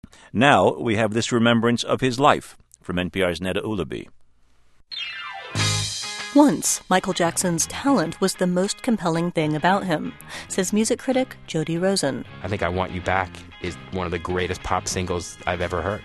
Now we have this remembrance of his life from NPR's Neda Ulaby. Once, Michael Jackson's talent was the most compelling thing about him, says music critic Jody Rosen. I think I Want You Back is one of the greatest pop singles I've ever heard.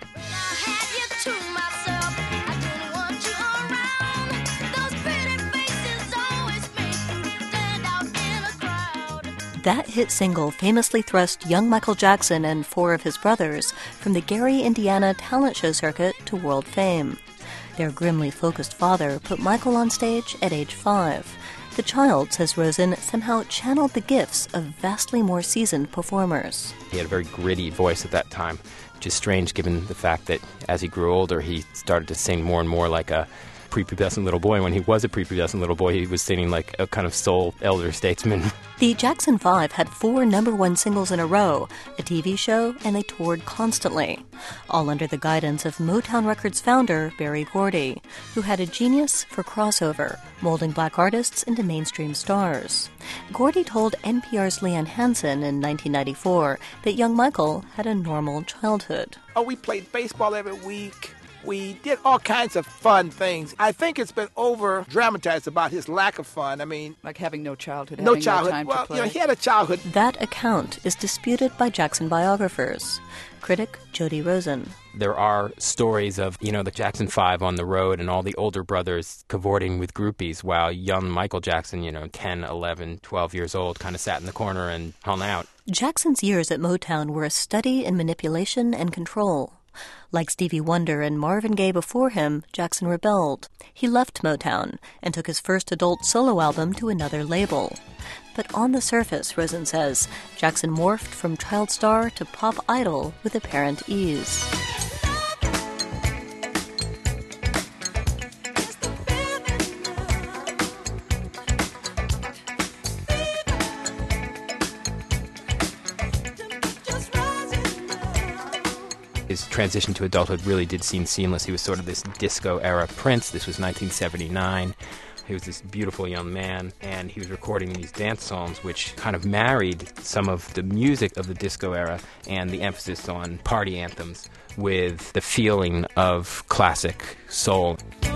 That hit single famously thrust young Michael Jackson and 4 of his brothers from the Gary, Indiana talent show circuit to world fame. Their grimly focused father put Michael on stage at age 5. The child, says Rosen, somehow channeled the gifts of vastly more seasoned performers. He had a very gritty voice at that time, which is strange given the fact that as he grew older, he started to sing more and more like a prepubescent little boy. When he was a prepubescent little boy, he was singing like a kind of soul elder statesman. The Jackson 5 had 4 #1 singles in a row, a TV show, and they toured constantly, all under the guidance of Motown Records founder Berry Gordy, who had a genius for crossover, molding black artists into mainstream stars. Gordy told NPR's Leanne Hansen in 1994 that young Michael had a normal childhood. Oh, we played baseball every week. We did all kinds of fun things. I think it's been over-dramatized about his lack of fun. I mean... Like having no childhood, no having childhood. no time to play. Well, he had a childhood. That account is disputed by Jackson biographers. Critic Jody Rosen. There are stories of, the Jackson 5 on the road and all the older brothers cavorting with groupies while young Michael Jackson, 10, 11, 12 years old, kind of sat in the corner and hung out. Jackson's years at Motown were a study in manipulation and control. Like Stevie Wonder and Marvin Gaye before him, Jackson rebelled. He left Motown and took his first adult solo album to another label. But on the surface, Rosen says, Jackson morphed from child star to pop idol with apparent ease. His transition to adulthood really did seem seamless. He was sort of this disco-era prince. This was 1979. He was this beautiful young man, and he was recording these dance songs which kind of married some of the music of the disco era and the emphasis on party anthems with the feeling of classic soul.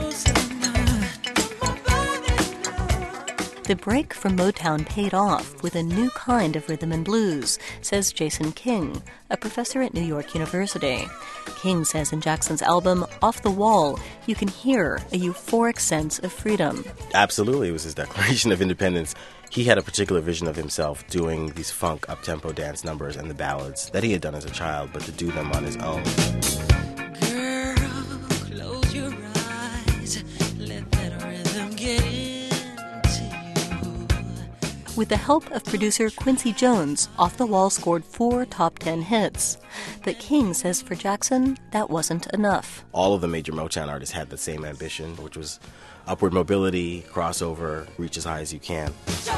The break from Motown paid off with a new kind of rhythm and blues, says Jason King, a professor at New York University. King says in Jackson's album, Off the Wall, you can hear a euphoric sense of freedom. Absolutely, it was his declaration of independence. He had a particular vision of himself doing these funk, up-tempo dance numbers and the ballads that he had done as a child, but to do them on his own. Girl, close your eyes, let that rhythm get in. With the help of producer Quincy Jones, Off the Wall scored 4 top 10 hits. But King says for Jackson, that wasn't enough. All of the major Motown artists had the same ambition, which was upward mobility, crossover, reach as high as you can.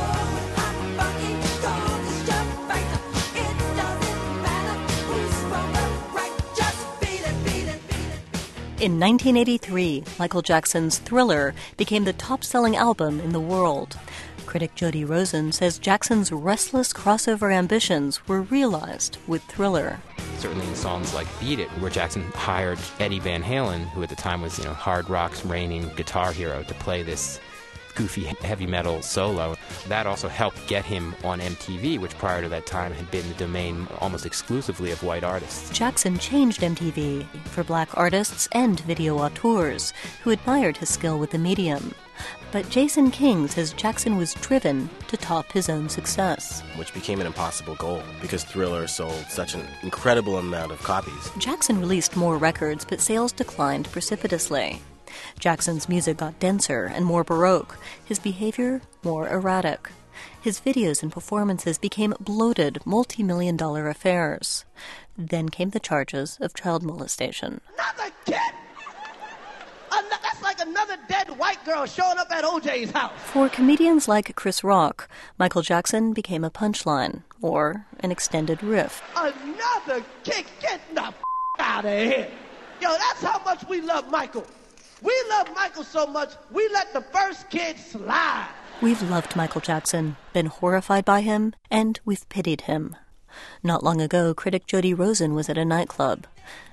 In 1983, Michael Jackson's Thriller became the top-selling album in the world. Critic Jody Rosen says Jackson's restless crossover ambitions were realized with Thriller. Certainly in songs like Beat It, where Jackson hired Eddie Van Halen, who at the time was, hard rock's reigning guitar hero, to play this goofy heavy metal solo. That also helped get him on MTV, which prior to that time had been the domain almost exclusively of white artists. Jackson changed MTV for black artists and video auteurs who admired his skill with the medium. But Jason King says Jackson was driven to top his own success. Which became an impossible goal because Thriller sold such an incredible amount of copies. Jackson released more records, but sales declined precipitously. Jackson's music got denser and more baroque, his behavior more erratic. His videos and performances became bloated, multi-million-dollar affairs. Then came the charges of child molestation. Another kid? That's like another dead white girl showing up at OJ's house. For comedians like Chris Rock, Michael Jackson became a punchline, or an extended riff. Another kid? Get the out of here. Yo, that's how much we love Michael. We love Michael so much, we let the first kid slide. We've loved Michael Jackson, been horrified by him, and we've pitied him. Not long ago, critic Jody Rosen was at a nightclub.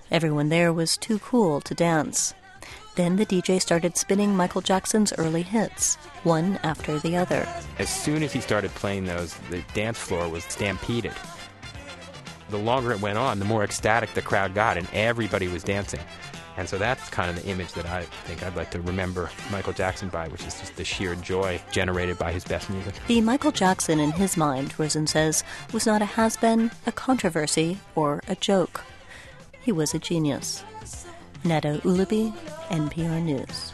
Everyone there was too cool to dance. Then the DJ started spinning Michael Jackson's early hits, one after the other. As soon as he started playing those, the dance floor was stampeded. The longer it went on, the more ecstatic the crowd got, and everybody was dancing. And so that's kind of the image that I think I'd like to remember Michael Jackson by, which is just the sheer joy generated by his best music. The Michael Jackson in his mind, Rosen says, was not a has-been, a controversy, or a joke. He was a genius. Neda Ulaby, NPR News.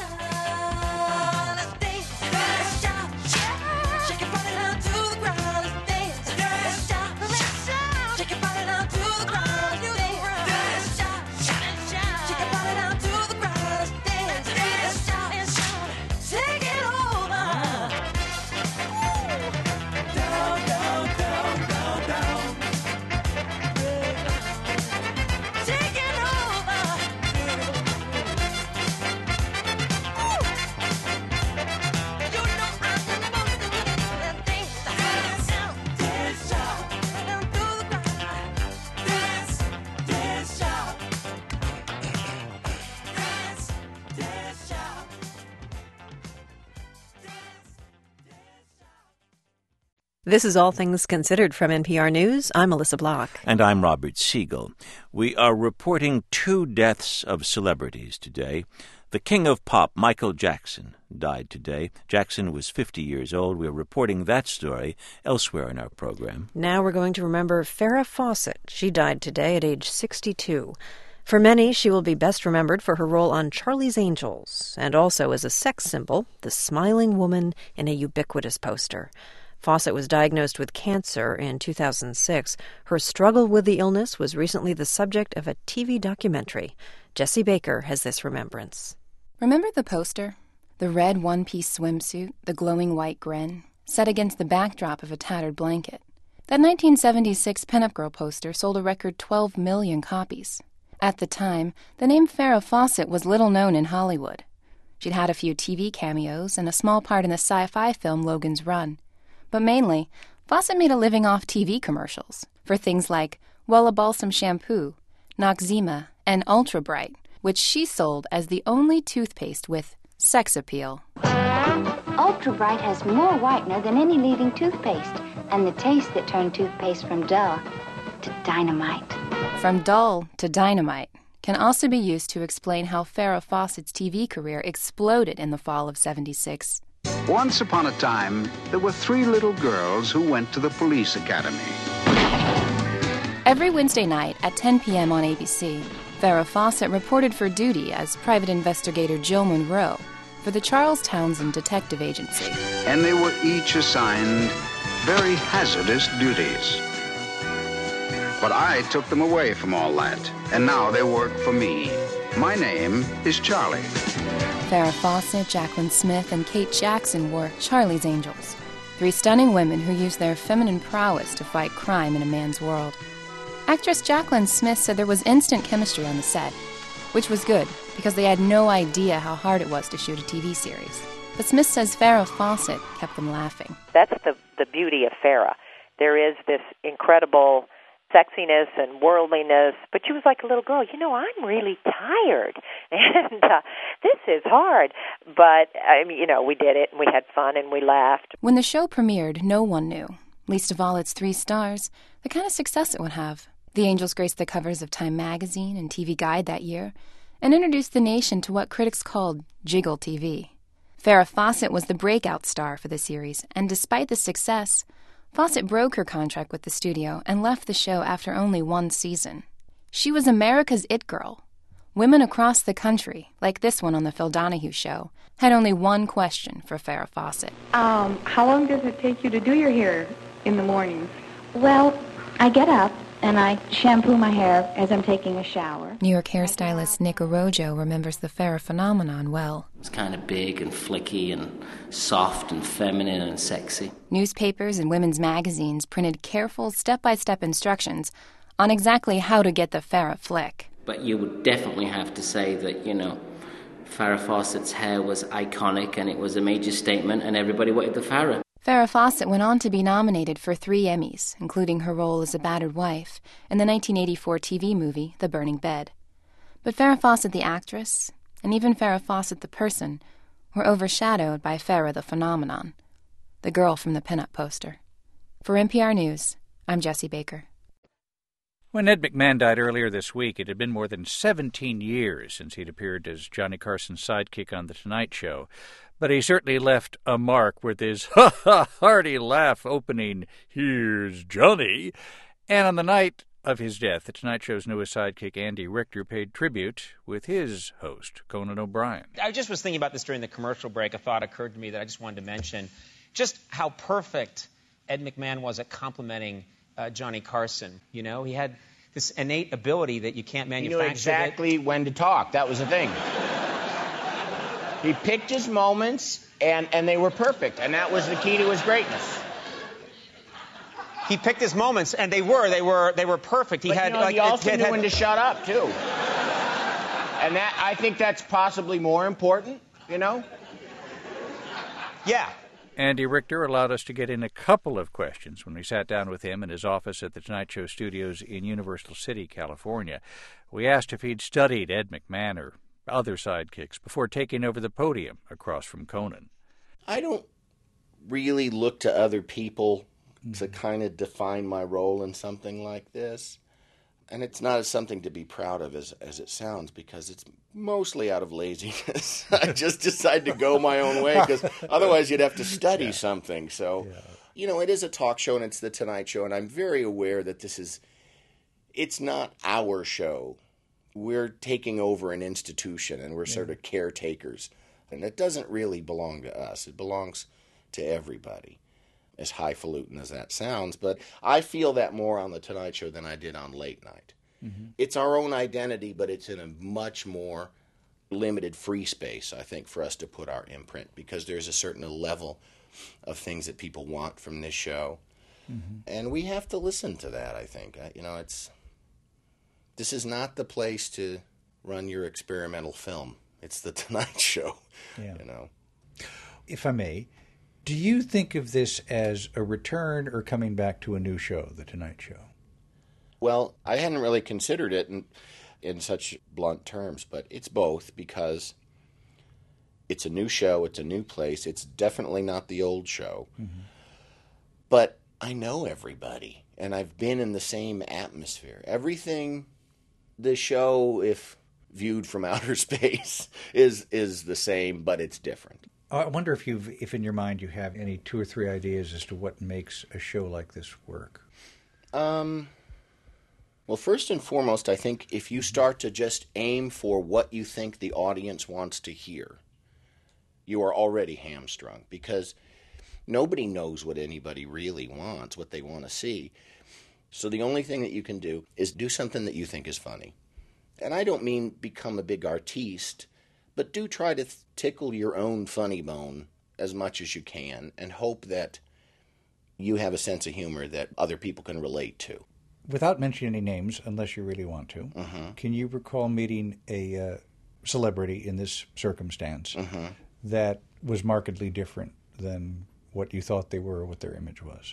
This is All Things Considered from NPR News. I'm Melissa Block. And I'm Robert Siegel. We are reporting 2 deaths of celebrities today. The king of pop, Michael Jackson, died today. Jackson was 50 years old. We're reporting that story elsewhere in our program. Now we're going to remember Farrah Fawcett. She died today at age 62. For many, she will be best remembered for her role on Charlie's Angels, and also as a sex symbol, the smiling woman in a ubiquitous poster. Fawcett was diagnosed with cancer in 2006. Her struggle with the illness was recently the subject of a TV documentary. Jesse Baker has this remembrance. Remember the poster? The red one-piece swimsuit, the glowing white grin, set against the backdrop of a tattered blanket. That 1976 Pinup Girl poster sold a record 12 million copies. At the time, the name Farrah Fawcett was little known in Hollywood. She'd had a few TV cameos and a small part in the sci-fi film Logan's Run. But mainly, Fawcett made a living off TV commercials for things like Wella Balsam Shampoo, Noxzema, and Ultra Bright, which she sold as the only toothpaste with sex appeal. Ultra Bright has more whitener than any leading toothpaste, and the taste that turned toothpaste from dull to dynamite. From dull to dynamite can also be used to explain how Farrah Fawcett's TV career exploded in the fall of '76. Once upon a time, there were 3 little girls who went to the police academy. Every Wednesday night at 10 p.m. on ABC, Farrah Fawcett reported for duty as private investigator Jill Monroe for the Charles Townsend Detective Agency. And they were each assigned very hazardous duties. But I took them away from all that, and now they work for me. My name is Charlie. Farrah Fawcett, Jaclyn Smith, and Kate Jackson were Charlie's Angels, 3 stunning women who used their feminine prowess to fight crime in a man's world. Actress Jaclyn Smith said there was instant chemistry on the set, which was good because they had no idea how hard it was to shoot a TV series. But Smith says Farrah Fawcett kept them laughing. That's the beauty of Farrah. There is this incredible sexiness and worldliness, but she was like a little girl. I'm really tired, and this is hard. But, we did it, and we had fun, and we laughed. When the show premiered, no one knew, least of all its 3 stars, the kind of success it would have. The Angels graced the covers of Time magazine and TV Guide that year, and introduced the nation to what critics called jiggle TV. Farrah Fawcett was the breakout star for the series, and despite the success, Fawcett broke her contract with the studio and left the show after only 1 season. She was America's it girl. Women across the country, like this one on The Phil Donahue Show, had only one question for Farrah Fawcett. How long does it take you to do your hair in the mornings? Well, I get up and I shampoo my hair as I'm taking a shower. New York hairstylist Nick Orojo remembers the Farrah phenomenon well. It's kind of big and flicky and soft and feminine and sexy. Newspapers and women's magazines printed careful step-by-step instructions on exactly how to get the Farrah flick. But you would definitely have to say that, Farrah Fawcett's hair was iconic and it was a major statement and everybody wanted the Farrah. Farrah Fawcett went on to be nominated for 3 Emmys, including her role as a battered wife in the 1984 TV movie The Burning Bed. But Farrah Fawcett the actress, and even Farrah Fawcett the person, were overshadowed by Farrah the phenomenon, the girl from the pinup poster. For NPR News, I'm Jessie Baker. When Ed McMahon died earlier this week, it had been more than 17 years since he'd appeared as Johnny Carson's sidekick on The Tonight Show. But he certainly left a mark with his hearty laugh opening, "Here's Johnny." And on the night of his death, The Tonight Show's newest sidekick, Andy Richter, paid tribute with his host, Conan O'Brien. I just was thinking about this during the commercial break. A thought occurred to me that I just wanted to mention. Just how perfect Ed McMahon was at complimenting Johnny Carson. You know, he had this innate ability that you can't manufacture. He knew exactly when to talk. That was the thing. He picked his moments, and they were perfect, and that was the key to his greatness. He picked his moments, and they were perfect. He also knew when to shut up too. And I think that's possibly more important. You know. Yeah. Andy Richter allowed us to get in a couple of questions when we sat down with him in his office at the Tonight Show studios in Universal City, California. We asked if he'd studied Ed McMahon or other sidekicks before taking over the podium across from Conan. I don't really look to other people to kind of define my role in something like this. And it's not something to be proud of as it sounds, because it's mostly out of laziness. I just decide to go my own way, because otherwise you'd have to study something. So, you know, it is a talk show and it's the Tonight Show, and I'm very aware that it's not our show. We're taking over an institution, and we're sort of caretakers. And it doesn't really belong to us. It belongs to everybody, as highfalutin as that sounds. But I feel that more on The Tonight Show than I did on Late Night. Mm-hmm. It's our own identity, but it's in a much more limited free space, I think, for us to put our imprint, because there's a certain level of things that people want from this show. Mm-hmm. And we have to listen to that, I think. This is not the place to run your experimental film. It's the Tonight Show, you know. If I may, do you think of this as a return or coming back to a new show, The Tonight Show? Well, I hadn't really considered it in such blunt terms, but it's both, because it's a new show, it's a new place, it's definitely not the old show. Mm-hmm. But I know everybody, and I've been in the same atmosphere. Everything, the show, if viewed from outer space, is the same, but it's different. I wonder if in your mind you have any 2 or 3 ideas as to what makes a show like this work. Well, first and foremost, I think if you start to just aim for what you think the audience wants to hear, you are already hamstrung, because nobody knows what anybody really wants, what they want to see. So the only thing that you can do is do something that you think is funny. And I don't mean become a big artiste, but do try to tickle your own funny bone as much as you can, and hope that you have a sense of humor that other people can relate to. Without mentioning any names, unless you really want to, can you recall meeting a celebrity in this circumstance that was markedly different than what you thought they were or what their image was?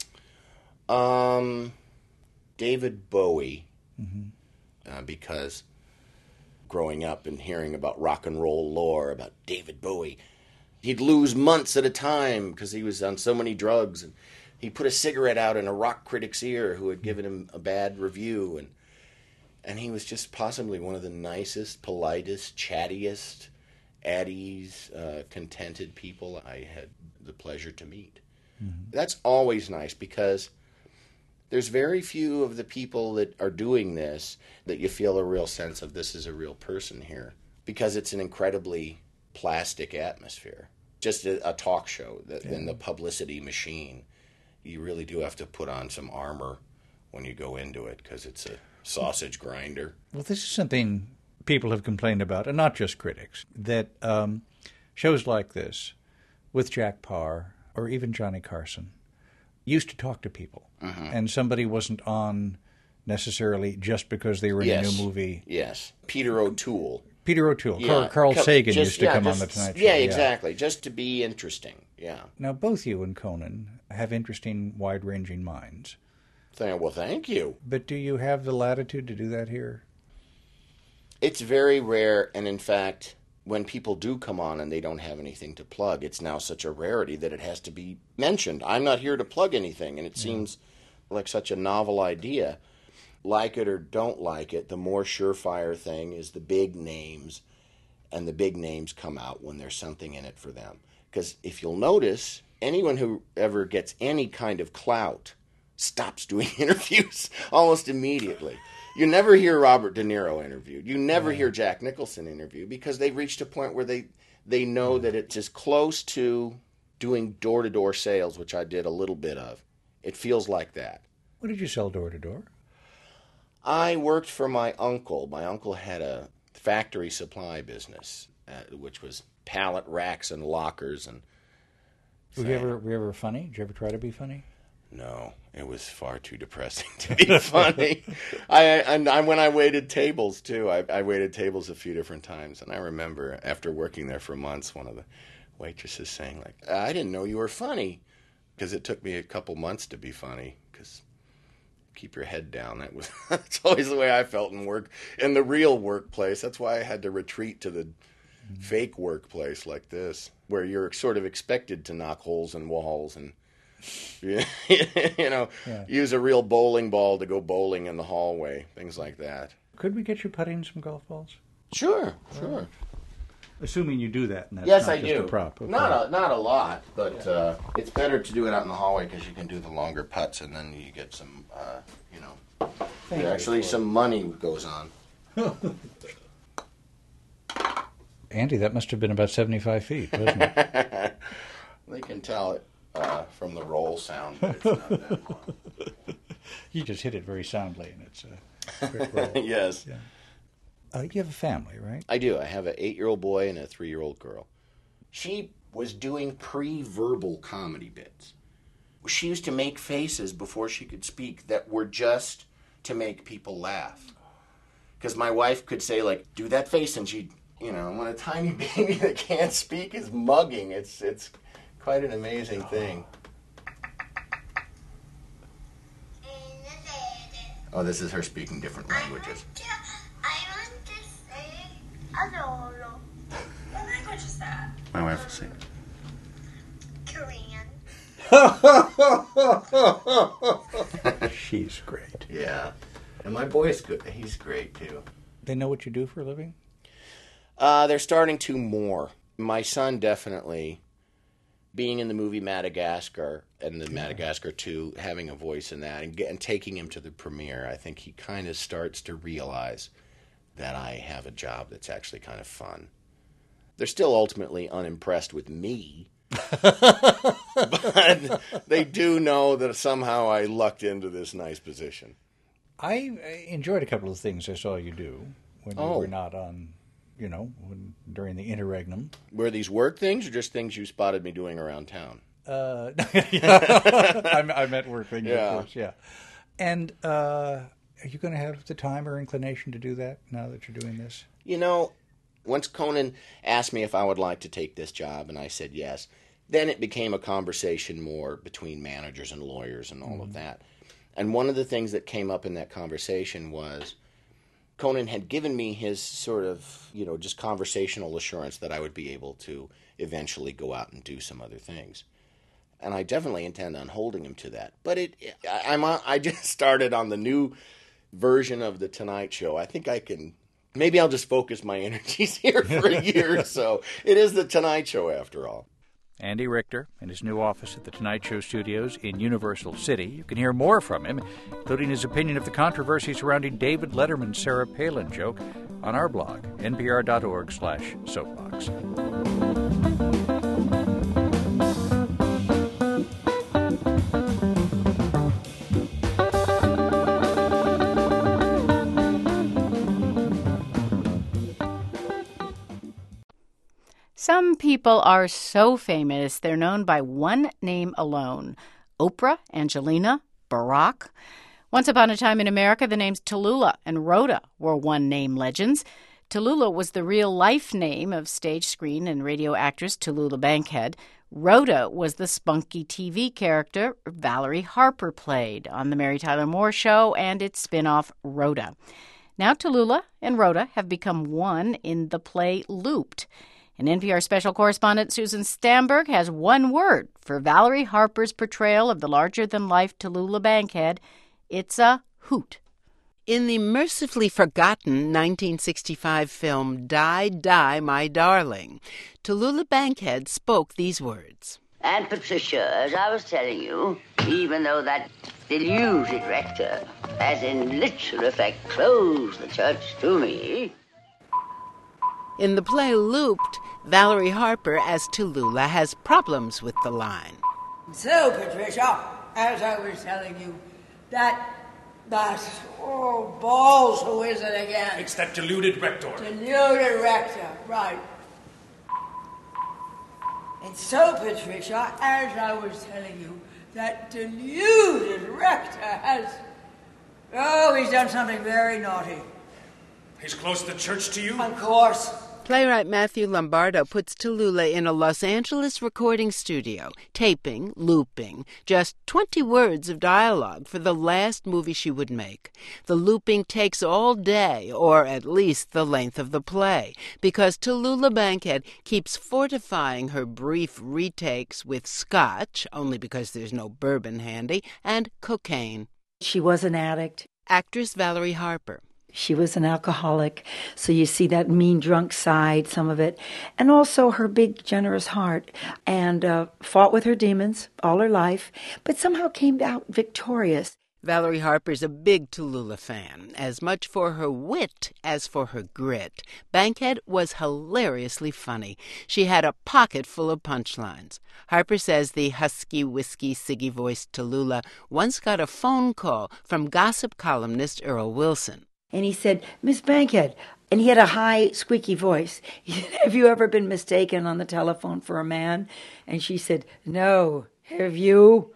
David Bowie, because growing up and hearing about rock and roll lore about David Bowie, he'd lose months at a time because he was on so many drugs, and he put a cigarette out in a rock critic's ear who had given him a bad review, and he was just possibly one of the nicest, politest, chattiest, at ease, contented people I had the pleasure to meet. Mm-hmm. That's always nice, because there's very few of the people that are doing this that you feel a real sense of this is a real person here, because it's an incredibly plastic atmosphere. Just a talk show and the publicity machine. You really do have to put on some armor when you go into it, because it's a sausage grinder. Well, this is something people have complained about, and not just critics, that shows like this, with Jack Paar or even Johnny Carson, used to talk to people. And somebody wasn't on necessarily just because they were in a new movie. Yes. Peter O'Toole. Carl Sagan used to come on The Tonight Show. Yeah, exactly. Just to be interesting. Yeah. Now, both you and Conan have interesting, wide-ranging minds. Well, thank you. But do you have the latitude to do that here? It's very rare, and in fact, when people do come on and they don't have anything to plug, it's now such a rarity that it has to be mentioned. I'm not here to plug anything, and it seems like such a novel idea. Like it or don't like it, the more surefire thing is the big names, and the big names come out when there's something in it for them. Because if you'll notice, anyone who ever gets any kind of clout stops doing interviews almost immediately. You never hear Robert De Niro interviewed. You never hear Jack Nicholson interviewed because they've reached a point where they know that it's as close to doing door-to-door sales, which I did a little bit of. It feels like that. What did you sell door-to-door? I worked for my uncle. My uncle had a factory supply business, which was pallet racks and lockers. And were you ever funny? Did you ever try to be funny? No, it was far too depressing to be funny. When I waited tables, too, I waited tables a few different times. And I remember after working there for months, one of the waitresses saying, like, I didn't know you were funny. Because it took me a couple months to be funny. Because keep your head down. That's always the way I felt in work. In the real workplace, that's why I had to retreat to the fake workplace like this, where you're sort of expected to knock holes in walls and use a real bowling ball to go bowling in the hallway, things like that. Could we get you putting some golf balls? Sure. Assuming you do that, and that's yes, not I just do. a prop. Okay. Not a lot, but it's better to do it out in the hallway because you can do the longer putts, and then you get some, some money goes on. Andy, that must have been about 75 feet, wasn't it? They can tell it from the roll sound, but it's not that long. You just hit it very soundly, and it's a quick roll. Yes. Yeah. You have a family, right? I do. I have an 8-year-old boy and a 3-year-old girl. She was doing pre-verbal comedy bits. She used to make faces before she could speak that were just to make people laugh. Because my wife could say, like, do that face, and she'd, when a tiny baby that can't speak is mugging, it's quite an amazing thing. Oh, this is her speaking different languages. What language is that? My wife will say Korean. She's great. Yeah. And my boy's good. He's great, too. They know what you do for a living? They're starting to more. My son definitely, being in the movie Madagascar and the Madagascar 2, having a voice in that and taking him to the premiere, I think he kind of starts to realize that I have a job that's actually kind of fun. They're still ultimately unimpressed with me, but they do know that somehow I lucked into this nice position. I enjoyed a couple of things I saw you do when you were not on, during the interregnum. Were these work things or just things you spotted me doing around town? I meant work things, of course, yeah. And are you going to have the time or inclination to do that now that you're doing this? Once Conan asked me if I would like to take this job, and I said yes, then it became a conversation more between managers and lawyers and all of that. And one of the things that came up in that conversation was Conan had given me his sort of, just conversational assurance that I would be able to eventually go out and do some other things. And I definitely intend on holding him to that. But I just started on the new version of The Tonight Show. I think maybe I'll just focus my energies here for a year or so. It is The Tonight Show, after all. Andy Richter in his new office at The Tonight Show studios in Universal City. You can hear more from him, including his opinion of the controversy surrounding David Letterman's Sarah Palin joke, on our blog, npr.org/soapbox. Some people are so famous they're known by one name alone: Oprah, Angelina, Barack. Once upon a time in America, the names Tallulah and Rhoda were one-name legends. Tallulah was the real-life name of stage, screen, and radio actress Tallulah Bankhead. Rhoda was the spunky TV character Valerie Harper played on The Mary Tyler Moore Show and its spin-off Rhoda. Now Tallulah and Rhoda have become one in the play Looped. And NPR special correspondent Susan Stamberg has one word for Valerie Harper's portrayal of the larger-than-life Tallulah Bankhead. It's a hoot. In the mercifully forgotten 1965 film Die, Die, My Darling, Tallulah Bankhead spoke these words. And Patricia, as I was telling you, even though that deluded rector has in literal effect closed the church to me. In the play Looped, Valerie Harper as Tallulah has problems with the line. So, Patricia, as I was telling you, that balls, who is it again? It's that deluded rector. Deluded rector, right. And so, Patricia, as I was telling you, that deluded rector has... Oh, he's done something very naughty. He's closed the church to you? Of course. Playwright Matthew Lombardo puts Tallulah in a Los Angeles recording studio, taping, looping, just 20 words of dialogue for the last movie she would make. The looping takes all day, or at least the length of the play, because Tallulah Bankhead keeps fortifying her brief retakes with scotch, only because there's no bourbon handy, and cocaine. She was an addict. Actress Valerie Harper. She was an alcoholic, so you see that mean drunk side, some of it, and also her big, generous heart, and fought with her demons all her life, but somehow came out victorious. Valerie Harper's a big Tallulah fan, as much for her wit as for her grit. Bankhead was hilariously funny. She had a pocket full of punchlines. Harper says the husky, whiskey, ciggy-voiced Tallulah once got a phone call from gossip columnist Earl Wilson. And he said, Miss Bankhead, and he had a high, squeaky voice. He said, have you ever been mistaken on the telephone for a man? And she said, no. Have you?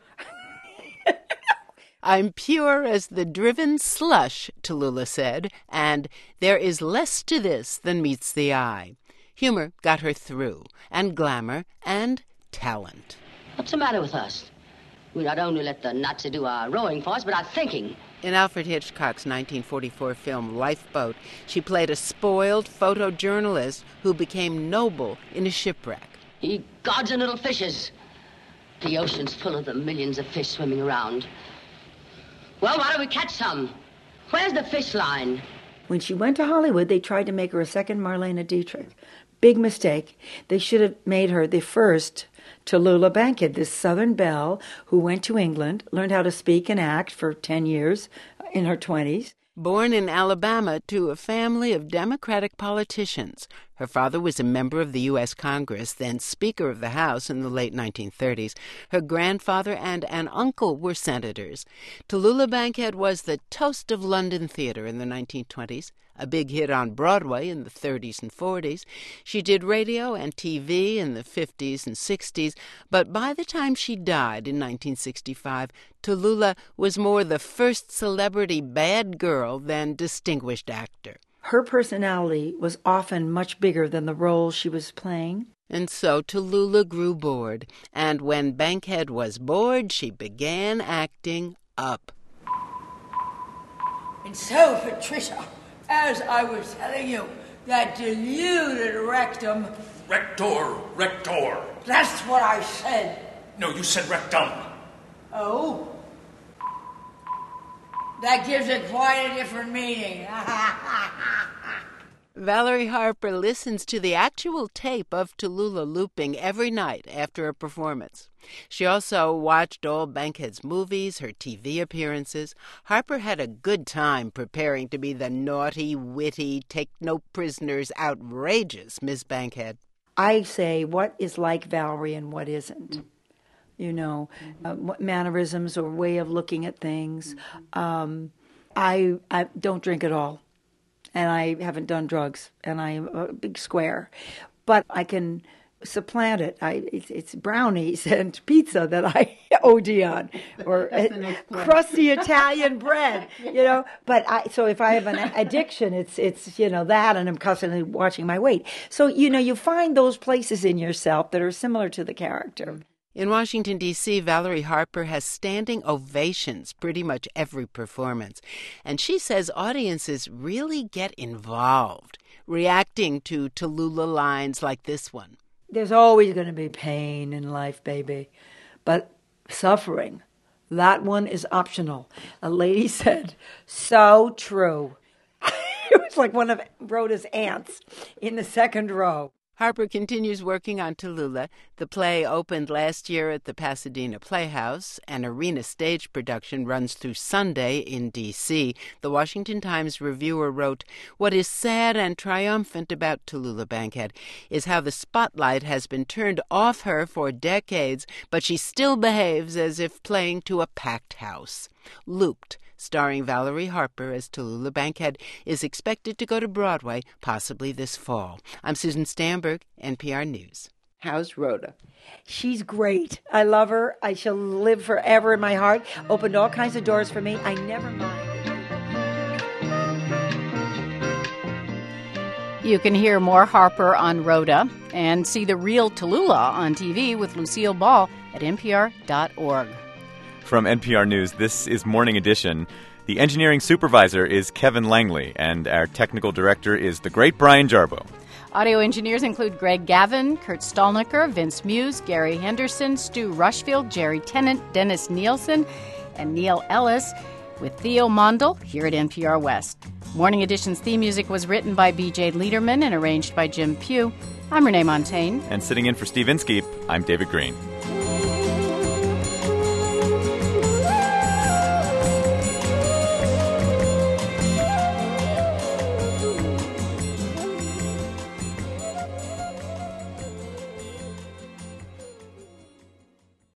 I'm pure as the driven slush, Tallulah said, and there is less to this than meets the eye. Humor got her through, and glamour, and talent. What's the matter with us? We not only let the Nazi do our rowing for us, but our thinking. In Alfred Hitchcock's 1944 film Lifeboat, she played a spoiled photojournalist who became noble in a shipwreck. Ye gods and little fishes. The ocean's full of the millions of fish swimming around. Well, why don't we catch some? Where's the fish line? When she went to Hollywood, they tried to make her a second Marlene Dietrich. Big mistake. They should have made her the first Tallulah Bankhead, this Southern belle who went to England, learned how to speak and act for 10 years in her 20s. Born in Alabama to a family of Democratic politicians. Her father was a member of the U.S. Congress, then Speaker of the House in the late 1930s. Her grandfather and an uncle were senators. Tallulah Bankhead was the toast of London theater in the 1920s. A big hit on Broadway in the 30s and 40s. She did radio and TV in the 50s and 60s, but by the time she died in 1965, Tallulah was more the first celebrity bad girl than distinguished actor. Her personality was often much bigger than the role she was playing. And so Tallulah grew bored, and when Bankhead was bored, she began acting up. And so, Patricia, as I was telling you, that deluded rectum... Rector. That's what I said. No, you said rectum. Oh? That gives it quite a different meaning. Valerie Harper listens to the actual tape of Tallulah looping every night after a performance. She also watched all Bankhead's movies, her TV appearances. Harper had a good time preparing to be the naughty, witty, take-no-prisoners, outrageous Miss Bankhead. I say what is like Valerie and what isn't. You know, what mannerisms or way of looking at things. I don't drink at all. And I haven't done drugs, and I'm a big square. But I can supplant it. It's brownies and pizza that I OD on, or crusty Italian bread, But so if I have an addiction, it's that, and I'm constantly watching my weight. So you find those places in yourself that are similar to the character. In Washington, D.C., Valerie Harper has standing ovations pretty much every performance. And she says audiences really get involved, reacting to Tallulah lines like this one. There's always going to be pain in life, baby. But suffering, that one is optional. A lady said, so true. It was like one of Rhoda's aunts in the second row. Harper continues working on Tallulah. The play opened last year at the Pasadena Playhouse. An arena stage production runs through Sunday in D.C. The Washington Times reviewer wrote, "What is sad and triumphant about Tallulah Bankhead is how the spotlight has been turned off her for decades, but she still behaves as if playing to a packed house." Looped, starring Valerie Harper as Tallulah Bankhead, is expected to go to Broadway possibly this fall. I'm Susan Stamberg, NPR News. How's Rhoda? She's great. I love her. She'll live forever in my heart. Opened all kinds of doors for me. I never mind. You can hear more Harper on Rhoda and see the real Tallulah on TV with Lucille Ball at npr.org. From NPR News, this is Morning Edition. The engineering supervisor is Kevin Langley, and our technical director is the great Brian Jarboe. Audio engineers include Greg Gavin, Kurt Stolniker, Vince Muse, Gary Henderson, Stu Rushfield, Jerry Tennant, Dennis Nielsen, and Neil Ellis, with Theo Mondel here at NPR West. Morning Edition's theme music was written by B.J. Liederman and arranged by Jim Pugh. I'm Renee Montagne. And sitting in for Steve Inskeep, I'm David Green.